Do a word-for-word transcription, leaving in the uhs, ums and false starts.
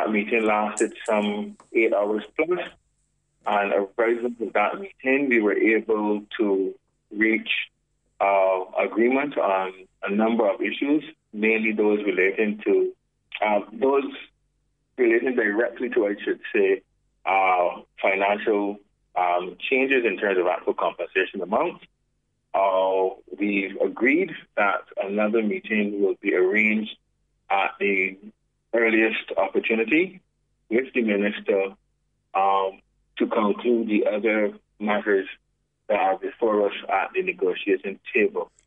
That meeting lasted some eight hours plus, and as a result of that meeting, we were able to reach uh, agreement on a number of issues, mainly those relating to uh, those relating directly to, I should say, uh, financial um, changes in terms of actual compensation amounts. Uh, we've agreed that another meeting will be arranged at the earliest opportunity with the minister um, to conclude the other matters that are before us at the negotiating table.